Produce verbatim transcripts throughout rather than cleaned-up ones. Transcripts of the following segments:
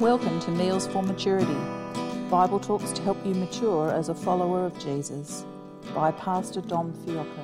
Welcome to Meals for Maturity, Bible talks to help you mature as a follower of Jesus, by Pastor Dom Fiocco.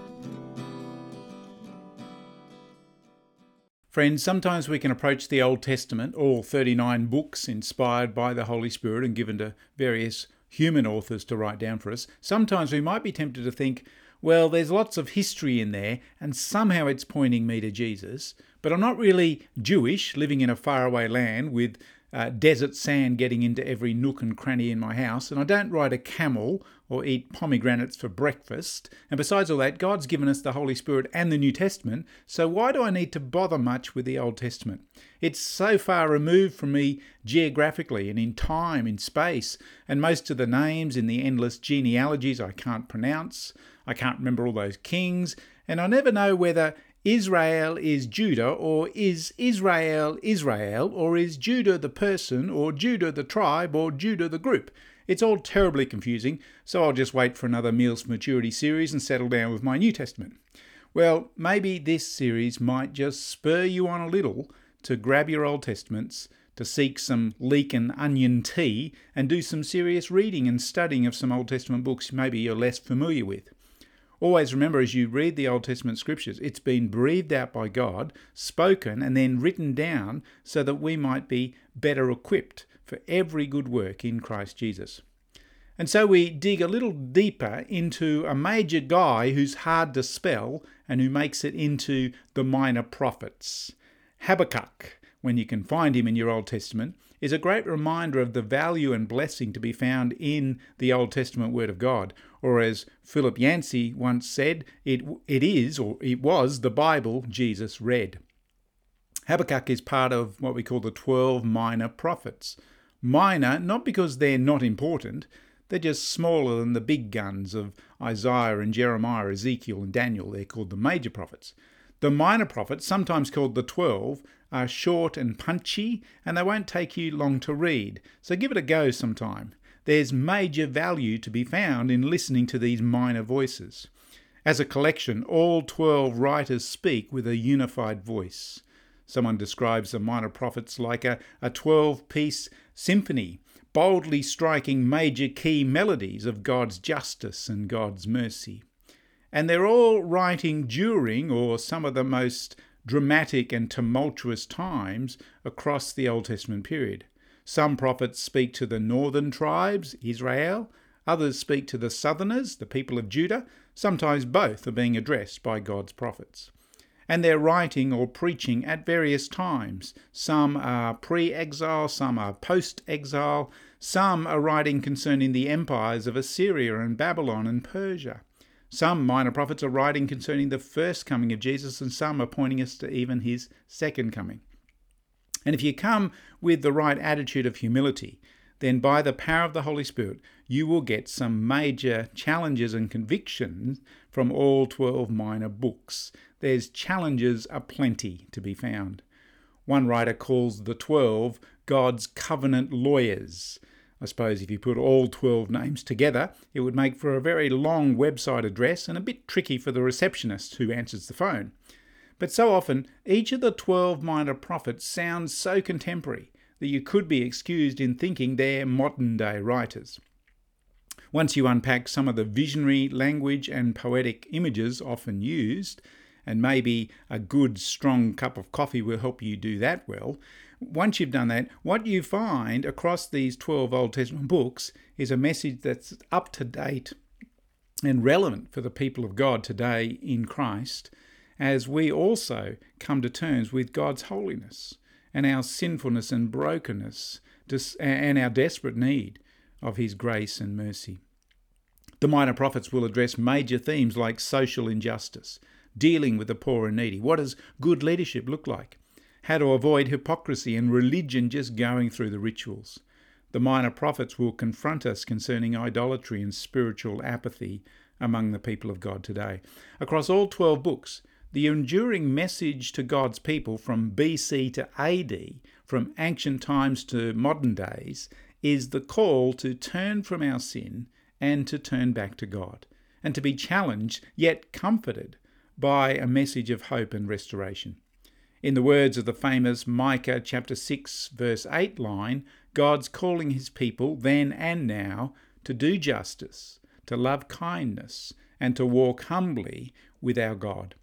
Friends, sometimes we can approach the Old Testament, all thirty-nine books inspired by the Holy Spirit and given to various human authors to write down for us. Sometimes we might be tempted to think, well, there's lots of history in there and somehow it's pointing me to Jesus, but I'm not really Jewish, living in a faraway land with uh, desert sand getting into every nook and cranny in my house, and I don't ride a camel or eat pomegranates for breakfast. And besides all that, God's given us the Holy Spirit and the New Testament, so why do I need to bother much with the Old Testament? It's so far removed from me geographically and in time, in space, and most of the names in the endless genealogies I can't pronounce. I can't remember all those kings, and I never know whether Israel is Judah, or is Israel Israel, or is Judah the person, or Judah the tribe, or Judah the group. It's all terribly confusing, so I'll just wait for another Meals for Maturity series and settle down with my New Testament. Well, maybe this series might just spur you on a little to grab your Old Testaments, to seek some leek and onion tea, and do some serious reading and studying of some Old Testament books maybe you're less familiar with. Always remember, as you read the Old Testament scriptures, it's been breathed out by God, spoken and then written down so that we might be better equipped for every good work in Christ Jesus. And so we dig a little deeper into a major guy who's hard to spell and who makes it into the minor prophets. Habakkuk, when you can find him in your Old Testament, is a great reminder of the value and blessing to be found in the Old Testament Word of God. Or as Philip Yancey once said, it, it is, or it was, the Bible Jesus read. Habakkuk is part of what we call the twelve minor prophets. Minor, not because they're not important, they're just smaller than the big guns of Isaiah and Jeremiah, Ezekiel and Daniel. They're called the major prophets. The minor prophets, sometimes called the twelve, are short and punchy, and they won't take you long to read. So give it a go sometime. There's major value to be found in listening to these minor voices. As a collection, all twelve writers speak with a unified voice. Someone describes the minor prophets like a, a twelve-piece symphony, boldly striking major key melodies of God's justice and God's mercy. And they're all writing during, or some of the most dramatic and tumultuous times across the Old Testament period. Some prophets speak to the northern tribes, Israel. Others speak to the southerners, the people of Judah. Sometimes both are being addressed by God's prophets. And they're writing or preaching at various times. Some are pre-exile, some are post-exile. Some are writing concerning the empires of Assyria and Babylon and Persia. Some minor prophets are writing concerning the first coming of Jesus, and some are pointing us to even his second coming. And if you come with the right attitude of humility, then by the power of the Holy Spirit, you will get some major challenges and convictions from all twelve minor books. There's challenges aplenty to be found. One writer calls the twelve God's covenant lawyers. I suppose if you put all twelve names together, it would make for a very long website address and a bit tricky for the receptionist who answers the phone. But so often, each of the twelve minor prophets sounds so contemporary that you could be excused in thinking they're modern-day writers. Once you unpack some of the visionary language and poetic images often used, and maybe a good, strong cup of coffee will help you do that well, once you've done that, what you find across these twelve Old Testament books is a message that's up to date and relevant for the people of God today in Christ, as we also come to terms with God's holiness and our sinfulness and brokenness and our desperate need of his grace and mercy. The minor prophets will address major themes like social injustice, dealing with the poor and needy. What does good leadership look like? How to avoid hypocrisy and religion just going through the rituals. The minor prophets will confront us concerning idolatry and spiritual apathy among the people of God today. Across all twelve books, the enduring message to God's people from B C to A D, from ancient times to modern days, is the call to turn from our sin and to turn back to God, and to be challenged yet comforted by a message of hope and restoration. In the words of the famous Micah chapter six verse eight line, God's calling his people then and now to do justice, to love kindness, and to walk humbly with our God.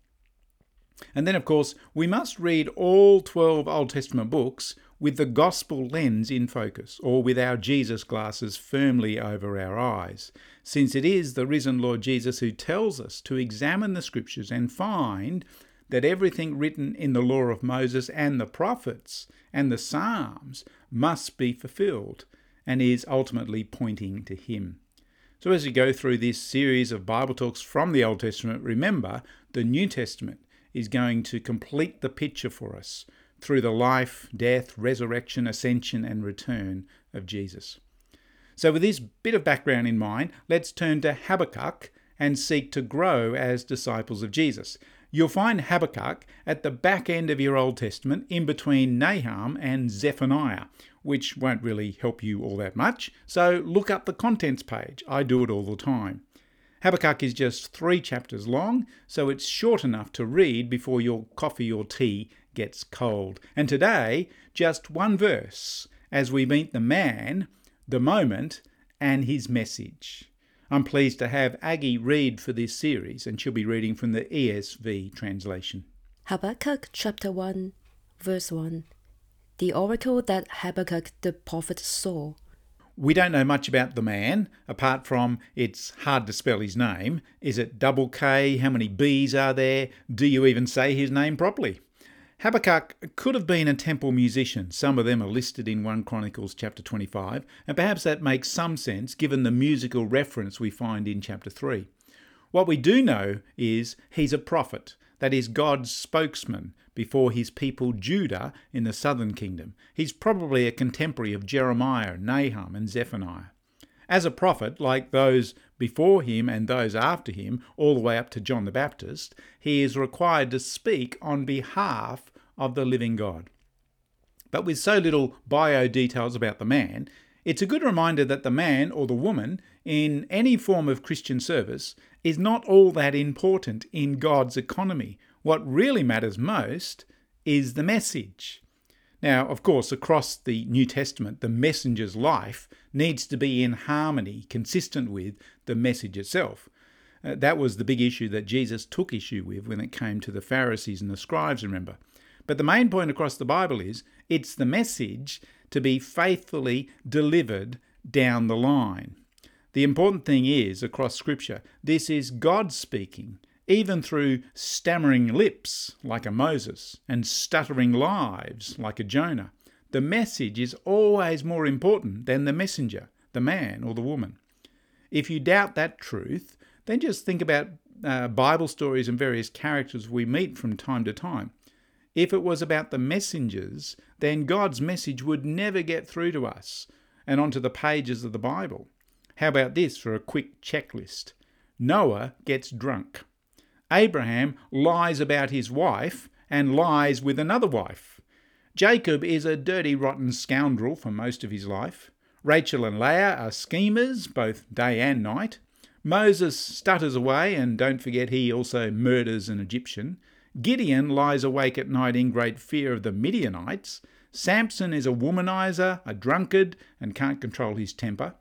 And then, of course, we must read all twelve Old Testament books with the gospel lens in focus, or with our Jesus glasses firmly over our eyes, since it is the risen Lord Jesus who tells us to examine the scriptures and find that everything written in the law of Moses and the prophets and the Psalms must be fulfilled, and is ultimately pointing to him. So as we go through this series of Bible talks from the Old Testament, remember the New Testament is going to complete the picture for us through the life, death, resurrection, ascension and return of Jesus. So with this bit of background in mind, let's turn to Habakkuk and seek to grow as disciples of Jesus. You'll find Habakkuk at the back end of your Old Testament, in between Nahum and Zephaniah, which won't really help you all that much, so look up the contents page. I do it all the time. Habakkuk is just three chapters long, so it's short enough to read before your coffee or tea gets cold. And today, just one verse as we meet the man, the moment, and his message. I'm pleased to have Aggie read for this series, and she'll be reading from the E S V translation. Habakkuk chapter one, verse one. The oracle that Habakkuk the prophet saw. We don't know much about the man, apart from it's hard to spell his name. Is it double K? How many B's are there? Do you even say his name properly? Habakkuk could have been a temple musician. Some of them are listed in First Chronicles chapter twenty-five, and perhaps that makes some sense given the musical reference we find in chapter three. What we do know is he's a prophet, that is God's spokesman before his people Judah in the southern kingdom. He's probably a contemporary of Jeremiah, Nahum and Zephaniah. As a prophet, like those before him and those after him, all the way up to John the Baptist, he is required to speak on behalf of the living God. But with so little bio details about the man, it's a good reminder that the man or the woman in any form of Christian service is not all that important in God's economy. What really matters most is the message. Now, of course, across the New Testament, the messenger's life needs to be in harmony, consistent with the message itself. Uh, that was the big issue that Jesus took issue with when it came to the Pharisees and the scribes, remember. But the main point across the Bible is it's the message to be faithfully delivered down the line. The important thing is, across Scripture, this is God speaking, even through stammering lips like a Moses and stuttering lives like a Jonah. The message is always more important than the messenger, the man or the woman. If you doubt that truth, then just think about uh, Bible stories and various characters we meet from time to time. If it was about the messengers, then God's message would never get through to us and onto the pages of the Bible. How about this for a quick checklist? Noah gets drunk. Abraham lies about his wife and lies with another wife. Jacob is a dirty, rotten scoundrel for most of his life. Rachel and Leah are schemers, both day and night. Moses stutters away, and don't forget he also murders an Egyptian. Gideon lies awake at night in great fear of the Midianites. Samson is a womanizer, a drunkard, and can't control his temper.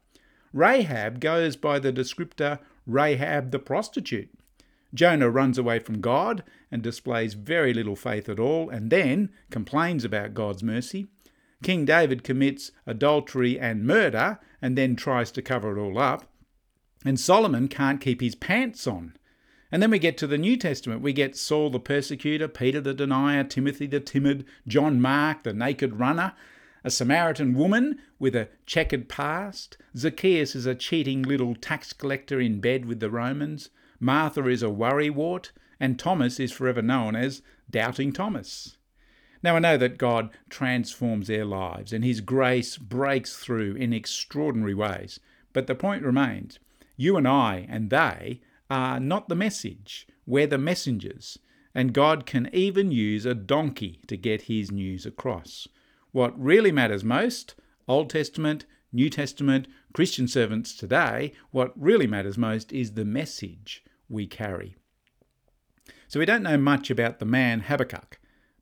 Rahab goes by the descriptor Rahab the prostitute. Jonah runs away from God and displays very little faith at all, and then complains about God's mercy. King David commits adultery and murder and then tries to cover it all up. And Solomon can't keep his pants on. And then we get to the New Testament. We get Saul the persecutor, Peter the denier, Timothy the timid, John Mark the naked runner, a Samaritan woman with a checkered past. Zacchaeus is a cheating little tax collector in bed with the Romans. Martha is a worrywart, and Thomas is forever known as Doubting Thomas. Now, I know that God transforms their lives and his grace breaks through in extraordinary ways, but the point remains, you and I and they are not the message, we're the messengers, and God can even use a donkey to get his news across. What really matters most, Old Testament, New Testament, Christian servants today, what really matters most is the message we carry. So we don't know much about the man Habakkuk,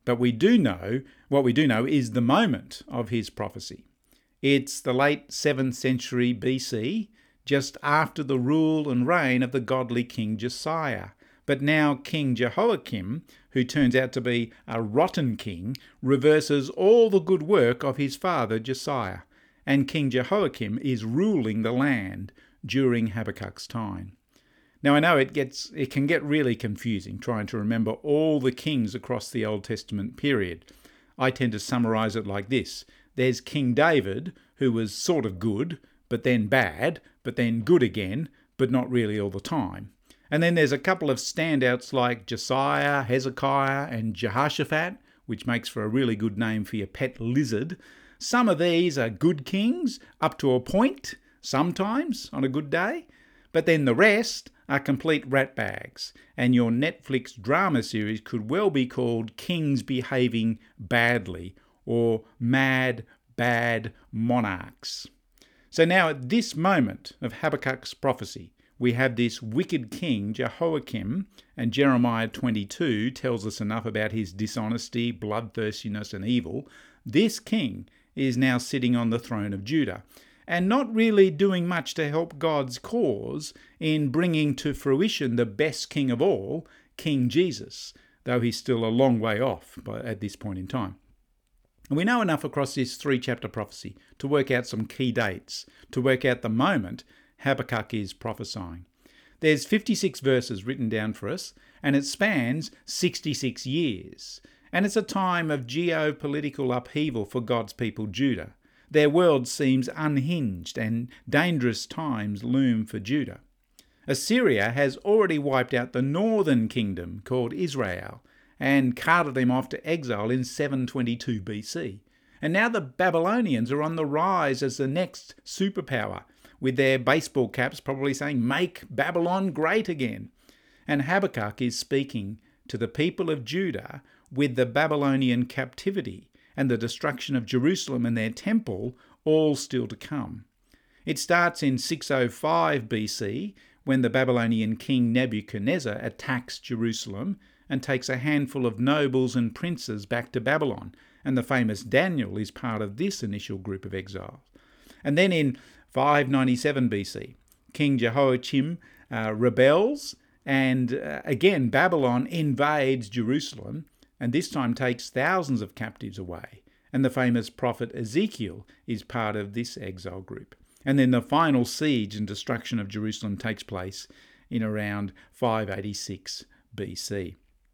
But we do know, what we do know is the moment of his prophecy. It's the late seventh century B C, just after the rule and reign of the godly King Josiah. But now King Jehoiakim, who turns out to be a rotten king, reverses all the good work of his father Josiah, and King Jehoiakim is ruling the land during Habakkuk's time. Now I know it gets it can get really confusing trying to remember all the kings across the Old Testament period. I tend to summarise it like this. There's King David, who was sort of good, but then bad, but then good again, but not really all the time. And then there's a couple of standouts like Josiah, Hezekiah, and Jehoshaphat, which makes for a really good name for your pet lizard. Some of these are good kings, up to a point, sometimes on a good day, but then the rest are complete ratbags, and your Netflix drama series could well be called Kings Behaving Badly, or Mad, Bad Monarchs. So now at this moment of Habakkuk's prophecy, we have this wicked king, Jehoiakim, and Jeremiah twenty-two tells us enough about his dishonesty, bloodthirstiness, and evil. This king is now sitting on the throne of Judah, and not really doing much to help God's cause in bringing to fruition the best king of all, King Jesus, though he's still a long way off by, at this point in time. And we know enough across this three-chapter prophecy to work out some key dates, to work out the moment Habakkuk is prophesying. There's fifty-six verses written down for us, and it spans sixty-six years. And it's a time of geopolitical upheaval for God's people Judah. Their world seems unhinged, and dangerous times loom for Judah. Assyria has already wiped out the northern kingdom called Israel, and carted them off to exile in seven twenty-two B C. And now the Babylonians are on the rise as the next superpower, with their baseball caps probably saying, "Make Babylon great again." And Habakkuk is speaking to the people of Judah with the Babylonian captivity and the destruction of Jerusalem and their temple all still to come. It starts in six oh five B C, when the Babylonian king Nebuchadnezzar attacks Jerusalem and takes a handful of nobles and princes back to Babylon, and the famous Daniel is part of this initial group of exiles. And then in five ninety-seven B C, King Jehoiakim uh, rebels, and uh, again Babylon invades Jerusalem, and this time takes thousands of captives away. And the famous prophet Ezekiel is part of this exile group. And then the final siege and destruction of Jerusalem takes place in around five eighty-six B C.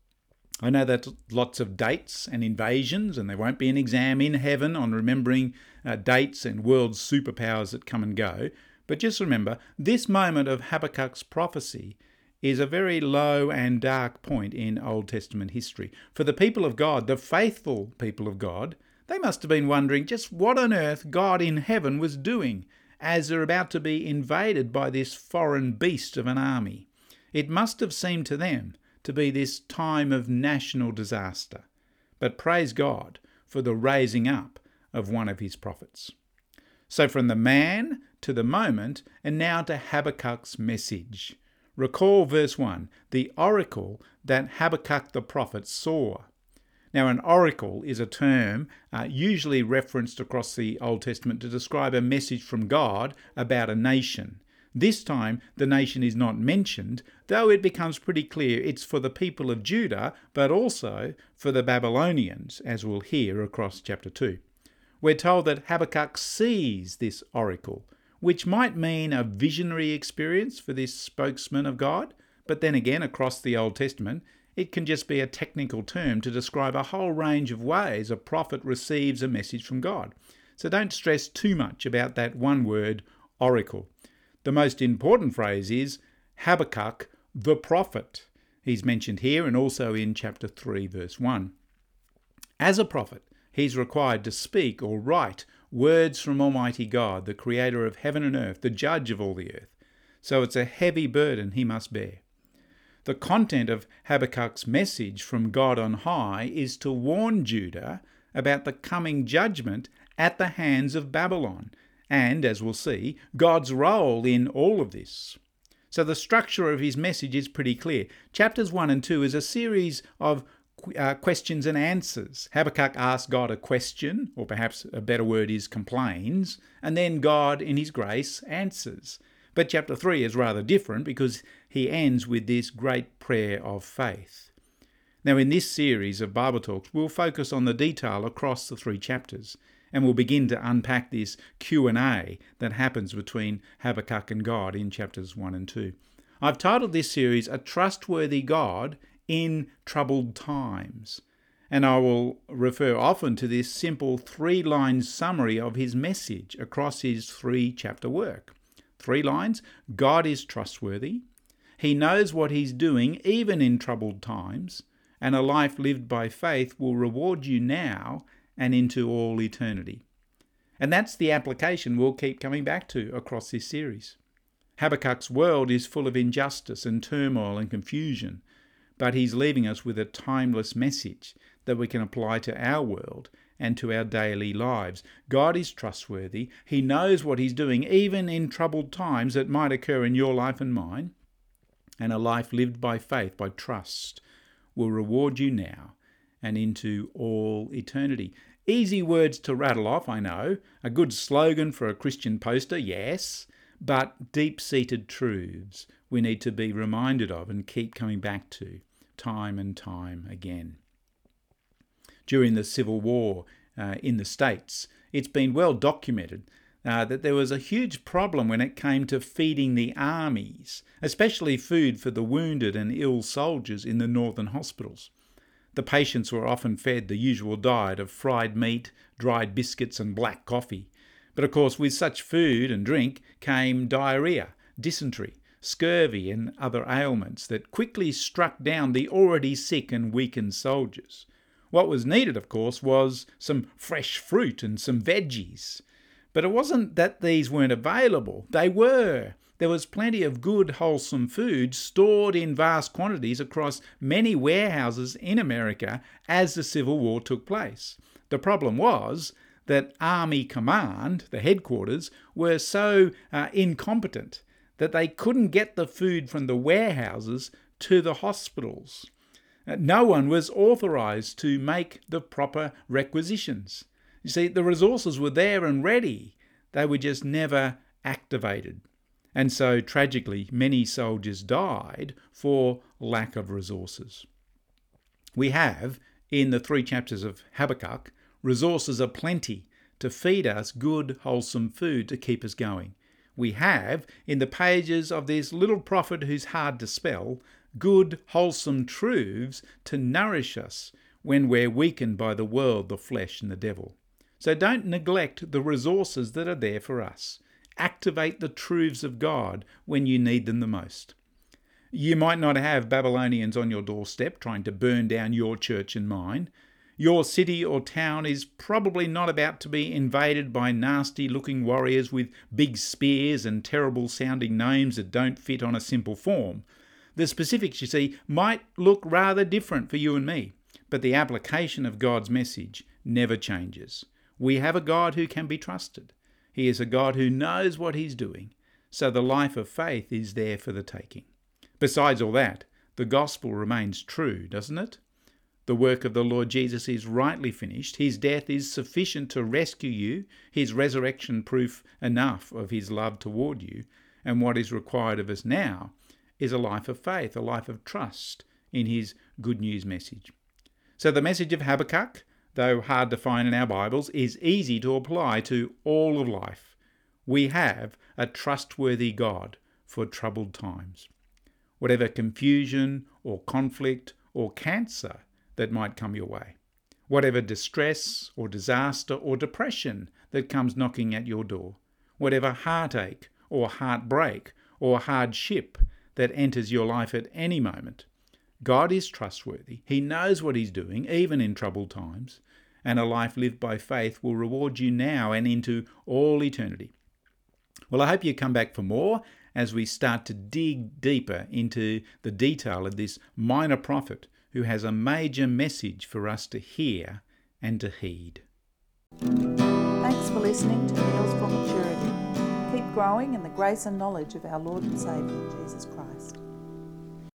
I know that lots of dates and invasions, and there won't be an exam in heaven on remembering uh, dates and world superpowers that come and go. But just remember, this moment of Habakkuk's prophecy is a very low and dark point in Old Testament history. For the people of God, the faithful people of God, they must have been wondering just what on earth God in heaven was doing as they're about to be invaded by this foreign beast of an army. It must have seemed to them to be this time of national disaster. But praise God for the raising up of one of his prophets. So from the man to the moment, and now to Habakkuk's message. Recall verse one, the oracle that Habakkuk the prophet saw. Now an oracle is a term uh, usually referenced across the Old Testament to describe a message from God about a nation. This time, the nation is not mentioned, though it becomes pretty clear it's for the people of Judah, but also for the Babylonians, as we'll hear across chapter two. We're told that Habakkuk sees this oracle, which might mean a visionary experience for this spokesman of God, but then again, across the Old Testament, it can just be a technical term to describe a whole range of ways a prophet receives a message from God. So don't stress too much about that one word, oracle. The most important phrase is Habakkuk the prophet. He's mentioned here and also in chapter three, verse one. As a prophet, he's required to speak or write words from Almighty God, the creator of heaven and earth, the judge of all the earth. So it's a heavy burden he must bear. The content of Habakkuk's message from God on high is to warn Judah about the coming judgment at the hands of Babylon, and, as we'll see, God's role in all of this. So the structure of his message is pretty clear. Chapters one and two is a series of uh, questions and answers. Habakkuk asks God a question, or perhaps a better word is complains, and then God, in his grace, answers. But chapter three is rather different because he ends with this great prayer of faith. Now, in this series of Bible Talks, we'll focus on the detail across the three chapters, and we'll begin to unpack this Q and A that happens between Habakkuk and God in chapters one and two. I've titled this series, A Trustworthy God in Troubled Times, and I will refer often to this simple three-line summary of his message across his three-chapter work. Three lines: God is trustworthy, he knows what he's doing even in troubled times, and a life lived by faith will reward you now and into all eternity. And that's the application we'll keep coming back to across this series. Habakkuk's world is full of injustice and turmoil and confusion, but he's leaving us with a timeless message that we can apply to our world and to our daily lives. God is trustworthy. He knows what he's doing, even in troubled times that might occur in your life and mine. And a life lived by faith, by trust, will reward you now and into all eternity. Easy words to rattle off, I know. A good slogan for a Christian poster, yes, but deep-seated truths we need to be reminded of and keep coming back to time and time again. During the Civil War uh, in the States, it's been well documented uh, that there was a huge problem when it came to feeding the armies, especially food for the wounded and ill soldiers in the northern hospitals. The patients were often fed the usual diet of fried meat, dried biscuits and black coffee. But of course, with such food and drink came diarrhea, dysentery, scurvy and other ailments that quickly struck down the already sick and weakened soldiers. What was needed, of course, was some fresh fruit and some veggies. But it wasn't that these weren't available. They were. There was plenty of good, wholesome food stored in vast quantities across many warehouses in America as the Civil War took place. The problem was that Army Command, the headquarters, were so uh, incompetent that they couldn't get the food from the warehouses to the hospitals. Uh, no one was authorised to make the proper requisitions. You see, the resources were there and ready. They were just never activated. And so, tragically, many soldiers died for lack of resources. We have, in the three chapters of Habakkuk, resources aplenty to feed us good, wholesome food to keep us going. We have, in the pages of this little prophet who's hard to spell, good, wholesome truths to nourish us when we're weakened by the world, the flesh, and the devil. So don't neglect the resources that are there for us. Activate the truths of God when you need them the most. You might not have Babylonians on your doorstep trying to burn down your church and mine. Your city or town is probably not about to be invaded by nasty-looking warriors with big spears and terrible-sounding names that don't fit on a simple form. The specifics, you see, might look rather different for you and me, but the application of God's message never changes. We have a God who can be trusted. He is a God who knows what he's doing, so the life of faith is there for the taking. Besides all that, the gospel remains true, doesn't it? The work of the Lord Jesus is rightly finished. His death is sufficient to rescue you, his resurrection proof enough of his love toward you, and what is required of us now is a life of faith, a life of trust in his good news message. So the message of Habakkuk, though hard to find in our Bibles, is easy to apply to all of life. We have a trustworthy God for troubled times. Whatever confusion or conflict or cancer that might come your way, whatever distress or disaster or depression that comes knocking at your door, whatever heartache or heartbreak or hardship that enters your life at any moment, God is trustworthy. He knows what he's doing, even in troubled times, and a life lived by faith will reward you now and into all eternity. Well, I hope you come back for more as we start to dig deeper into the detail of this minor prophet who has a major message for us to hear and to heed. Thanks for listening to Meals for Maturity. Keep growing in the grace and knowledge of our Lord and Saviour, Jesus Christ.